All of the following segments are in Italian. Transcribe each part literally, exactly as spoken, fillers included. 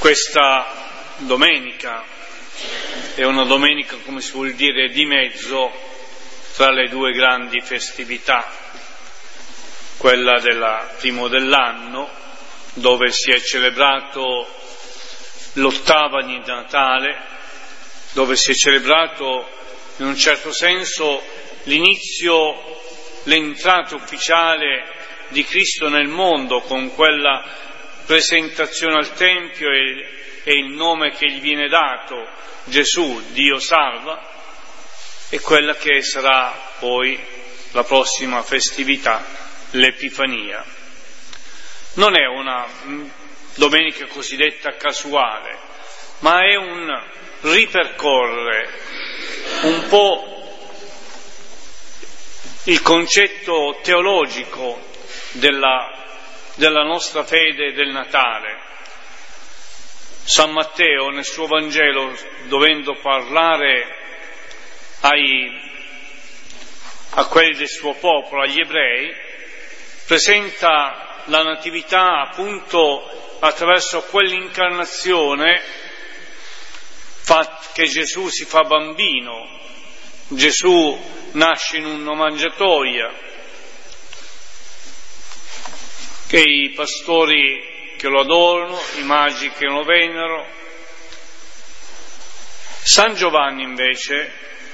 Questa domenica è una domenica, come si vuol dire, di mezzo tra le due grandi festività, quella del primo dell'anno, dove si è celebrato l'ottava di Natale, dove si è celebrato in un certo senso l'inizio, l'entrata ufficiale di Cristo nel mondo, con quella presentazione al Tempio e, e il nome che gli viene dato, Gesù, Dio salva, e quella che sarà poi la prossima festività, l'Epifania. Non è una domenica cosiddetta casuale, ma è un ripercorrere un po' il concetto teologico della della nostra fede del Natale. San Matteo nel suo Vangelo, dovendo parlare ai, a quelli del suo popolo, agli ebrei, presenta la natività appunto attraverso quell'incarnazione che Gesù si fa bambino, Gesù nasce in una mangiatoia, che i pastori che lo adorano, i magi che lo venerano. San Giovanni invece,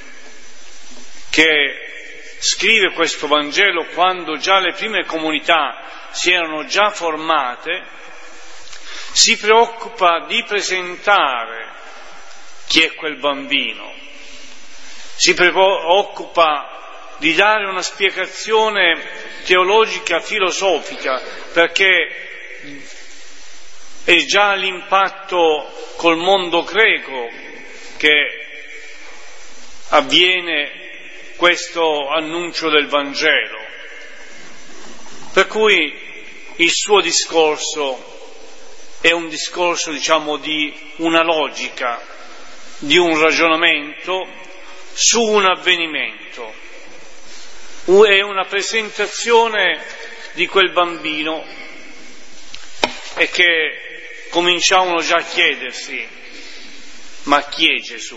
che scrive questo Vangelo quando già le prime comunità si erano già formate, si preoccupa di presentare chi è quel bambino, si preoccupa di dare una spiegazione teologica, filosofica, perché è già l'impatto col mondo greco che avviene questo annuncio del Vangelo. Per cui il suo discorso è un discorso, diciamo, di una logica, di un ragionamento su un avvenimento. È una presentazione di quel bambino e che cominciavano già a chiedersi: ma chi è Gesù?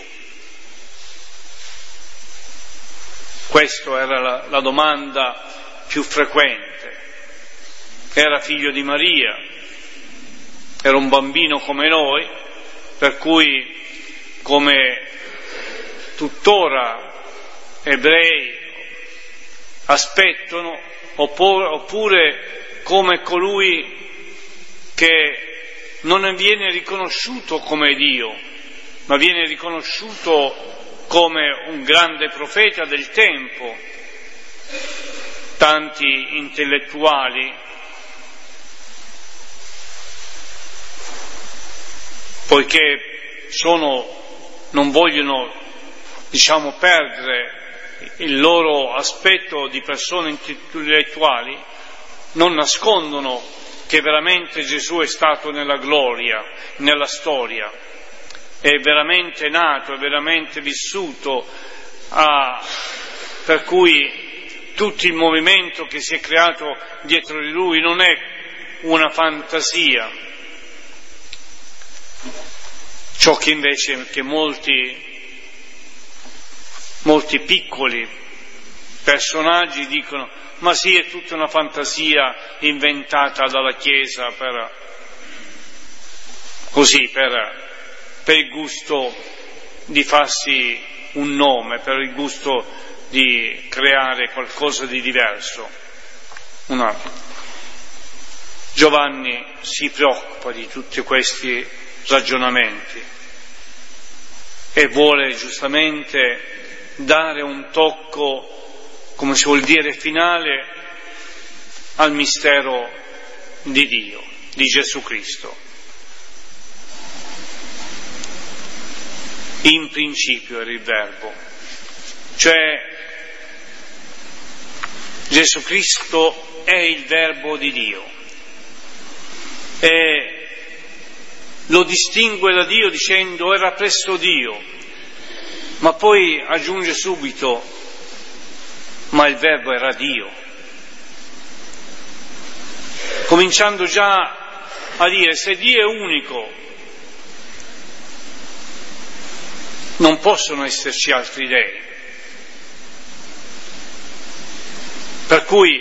Questa era la, la domanda più frequente. Era figlio di Maria, era un bambino come noi, per cui, come tuttora ebrei aspettano, oppure, oppure come colui che non viene riconosciuto come Dio, ma viene riconosciuto come un grande profeta del tempo. Tanti intellettuali poiché sono, non vogliono, diciamo, perdere il loro aspetto di persone intellettuali, non nascondono che veramente Gesù è stato nella gloria, nella storia, è veramente nato, è veramente vissuto, ah, per cui tutto il movimento che si è creato dietro di lui non è una fantasia. Ciò che invece che molti Molti piccoli personaggi dicono: ma sì, è tutta una fantasia inventata dalla Chiesa per, così, per, per il gusto di farsi un nome, per il gusto di creare qualcosa di diverso. Una... Giovanni si preoccupa di tutti questi ragionamenti e vuole giustamente dare un tocco, come si vuol dire, finale al mistero di Dio, di Gesù Cristo. In principio era il Verbo, cioè Gesù Cristo è il Verbo di Dio e lo distingue da Dio dicendo: era presso Dio. Ma poi aggiunge subito: ma il Verbo era Dio. cominciando già a dire: se Dio è unico, Non possono esserci altri dei. Per cui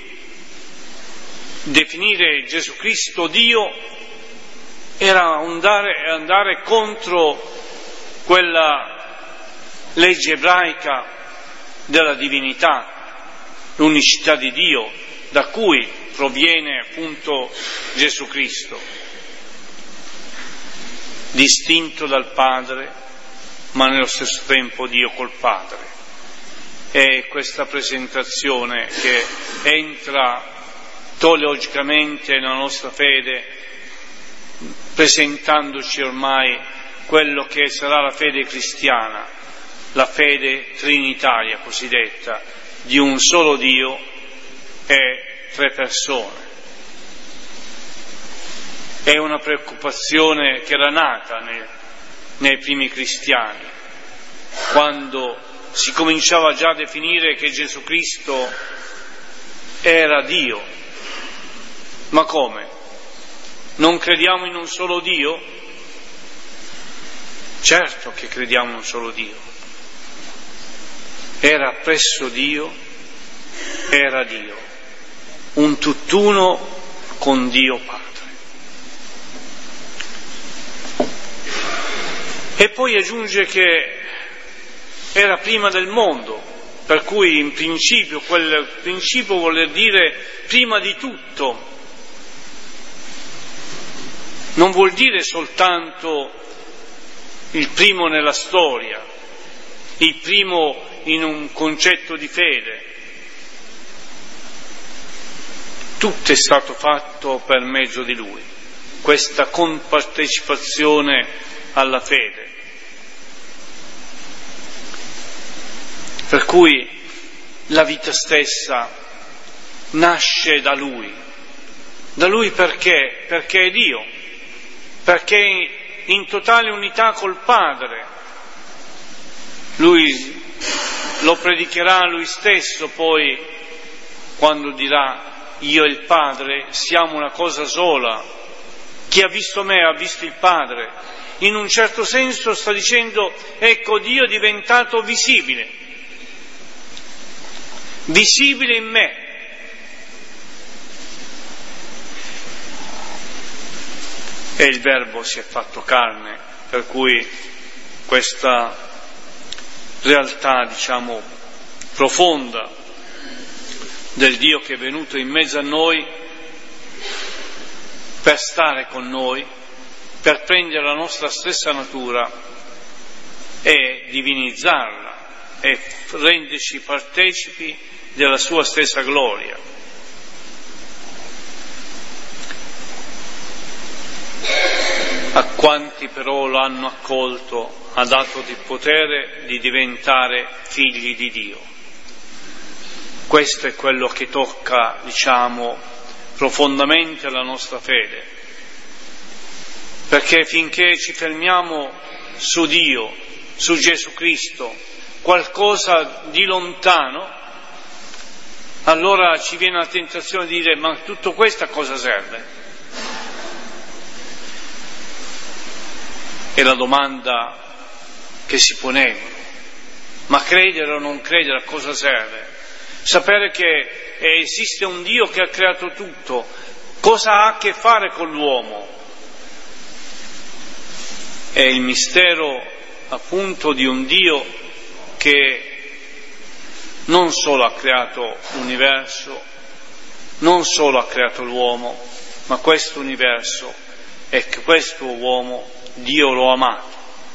definire Gesù Cristo Dio era andare, andare contro quella legge ebraica della divinità, l'unicità di Dio, da cui proviene appunto Gesù Cristo, distinto dal Padre, ma nello stesso tempo Dio col Padre. È questa presentazione che entra teologicamente nella nostra fede, presentandoci ormai quello che sarà la fede cristiana, la fede trinitaria cosiddetta, di un solo Dio e tre persone. È una preoccupazione che era nata nei, nei primi cristiani, quando si cominciava già a definire che Gesù Cristo era Dio. Ma come? Non crediamo in un solo Dio? Certo che crediamo in un solo Dio. Era presso Dio, era Dio, un tutt'uno con Dio Padre. E poi aggiunge che era prima del mondo, per cui in principio, quel principio vuol dire prima di tutto. Non vuol dire soltanto il primo nella storia, il primo in un concetto di fede. Tutto è stato fatto per mezzo di Lui, questa compartecipazione alla fede. Per cui la vita stessa nasce da Lui. Da Lui perché? Perché è Dio, perché in totale unità col Padre. Lui lo predicherà Lui stesso poi quando dirà: io e il Padre siamo una cosa sola, chi ha visto me ha visto il Padre. In un certo senso sta dicendo: ecco, Dio è diventato visibile, visibile in me. E il Verbo si è fatto carne, per cui questa realtà, diciamo, profonda del Dio che è venuto in mezzo a noi per stare con noi, per prendere la nostra stessa natura e divinizzarla e renderci partecipi della sua stessa gloria. A quanti però lo hanno accolto ha dato il potere di diventare figli di Dio. Questo è quello che tocca, diciamo, profondamente la nostra fede, perché finché ci fermiamo su Dio, su Gesù Cristo, qualcosa di lontano, allora ci viene la tentazione di dire: ma tutto questo a cosa serve? È la domanda che si ponevano. Ma credere o non credere a cosa serve? Sapere che esiste un Dio che ha creato tutto, cosa ha a che fare con l'uomo? È il mistero appunto di un Dio che non solo ha creato l'universo, non solo ha creato l'uomo, ma questo universo e che questo uomo Dio lo ha amato.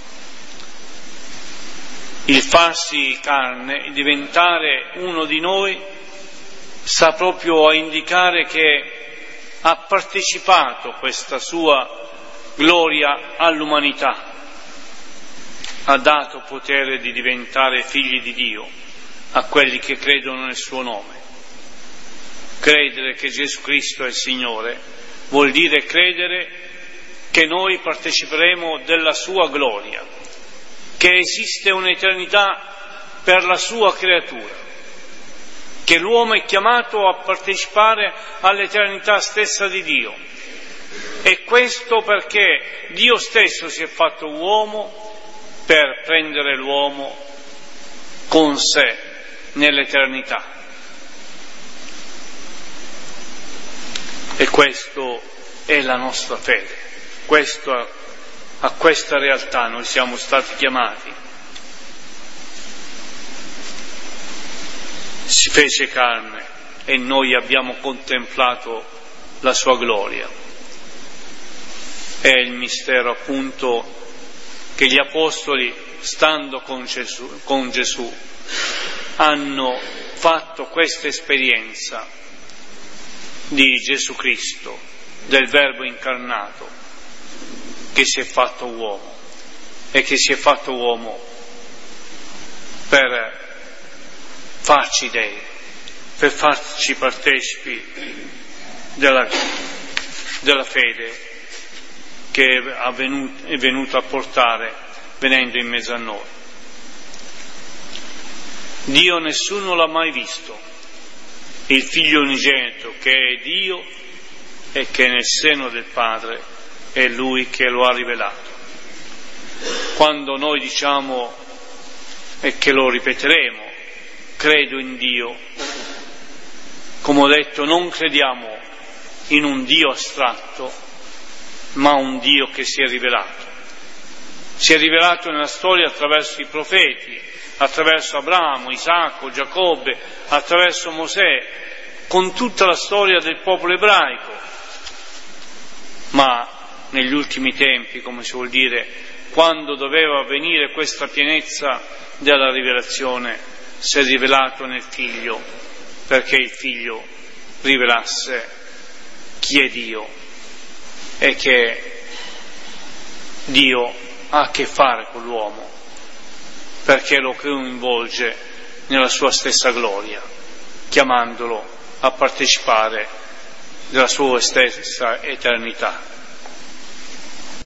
Il farsi carne, il diventare uno di noi, sta proprio a indicare che ha partecipato questa sua gloria all'umanità, ha dato potere di diventare figli di Dio a quelli che credono nel suo nome. Credere che Gesù Cristo è il Signore vuol dire credere che noi parteciperemo della sua gloria, che esiste un'eternità per la sua creatura, che l'uomo è chiamato a partecipare all'eternità stessa di Dio. E questo perché Dio stesso si è fatto uomo per prendere l'uomo con sé nell'eternità. E questo è la nostra fede, questo, a questa realtà noi siamo stati chiamati. Si fece carne e noi abbiamo contemplato la sua gloria. È il mistero appunto che gli apostoli, stando con Gesù, con Gesù, hanno fatto questa esperienza di Gesù Cristo, del Verbo incarnato, che si è fatto uomo e che si è fatto uomo per farci dei, per farci partecipi della, della fede che è venuto, è venuto a portare venendo in mezzo a noi. Dio nessuno l'ha mai visto, il Figlio unigenito che è Dio e che è nel seno del Padre è Lui che lo ha rivelato. Quando noi diciamo, e che lo ripeteremo, credo in Dio, come ho detto, non crediamo in un Dio astratto, ma un Dio che si è rivelato. Si è rivelato nella storia attraverso i profeti, attraverso Abramo, Isacco, Giacobbe, attraverso Mosè, con tutta la storia del popolo ebraico. Ma negli ultimi tempi, come si vuol dire, quando doveva avvenire questa pienezza della rivelazione, si è rivelato nel Figlio, perché il Figlio rivelasse chi è Dio e che Dio ha a che fare con l'uomo, perché lo coinvolge nella sua stessa gloria, chiamandolo a partecipare della sua stessa eternità.